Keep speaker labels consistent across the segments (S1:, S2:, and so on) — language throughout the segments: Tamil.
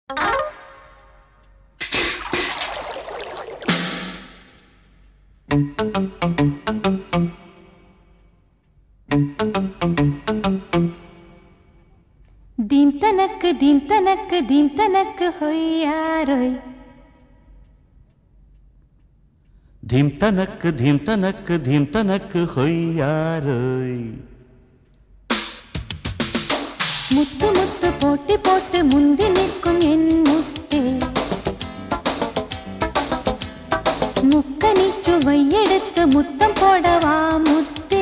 S1: दीन तनक होयारोय
S2: धीम तनक होयारोय
S1: मुत्तु मुत्तु पोटी पोट्टु मुंदी निक्कुम एन मुत्ते मुक्कनी चुवै एडुत्तु मुत्तम पोडवा मुत्ते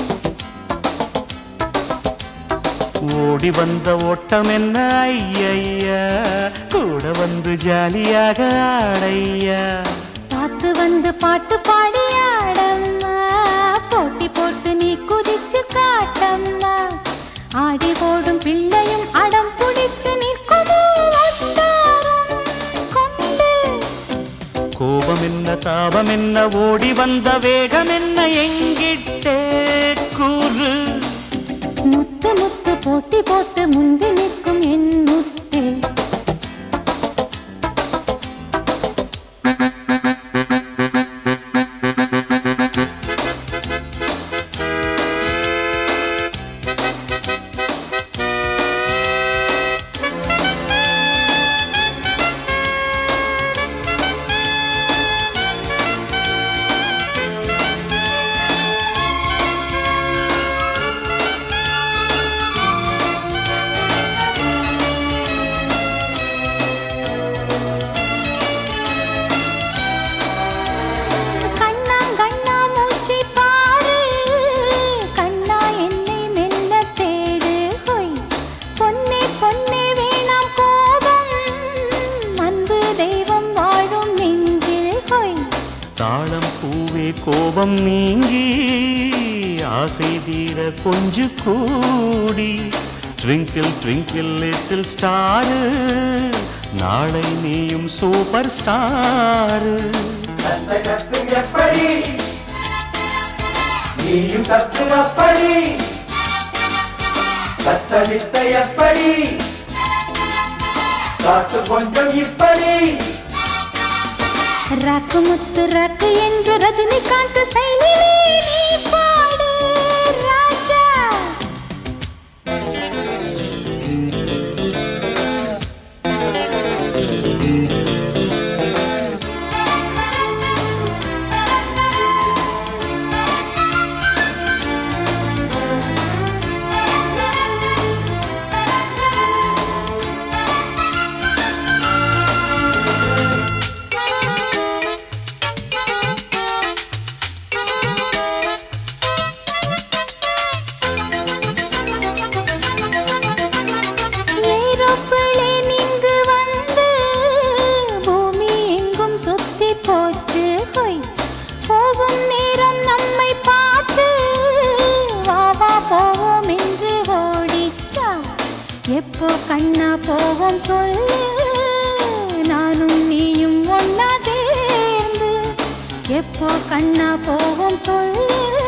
S2: ஓடி வந்த ஓட்டம் என்ன ஐயையா கூட வந்து ஜாலியாக ஆடையா
S1: பாத்து வந்து பாட்டு பாடி ஆடம்மா போட்டி போட்டு நீ குதிச்சு காட்டம்மா ஆடி போடும் பிள்ளையும் அடம் பிடிச்சு நிற்குமோ வட்டாரம் கொண்டு
S2: கோபம் என்ன தாபம் என்ன ஓடி வந்த வேகம் என்ன எங்கிட்டே கூறு
S1: முத்து முத்து போட்டி போட்டு முந்தி நிற்கும் என் முத்தே
S2: தாளம் பூவே கோபம் நீங்கி ஆசை தீர கொஞ்சு கூடி ட்விங்கிள் ட்விங்கிள் லிட்டில் ஸ்டாரு நாளை நீயும் சூப்பர் ஸ்டாரு
S3: எப்படி நீயும் தப்பு அப்படி கத்தளித்த எப்படி காத்து கொஞ்சம் இப்படி
S1: ரக்கு முத்து ரக்கு என்று ரஜினிகாந்த் சைனிலே நீ பாடு ராஜா போகும் நேரம் நம்மை பார்த்து வாவா போவோம் என்று ஓடிச்சா எப்போ கண்ணா போவோம் சொல்லு நானும் நீயும் ஒன்னா சேர்ந்து எப்போ கண்ணா போவோம் சொல்லு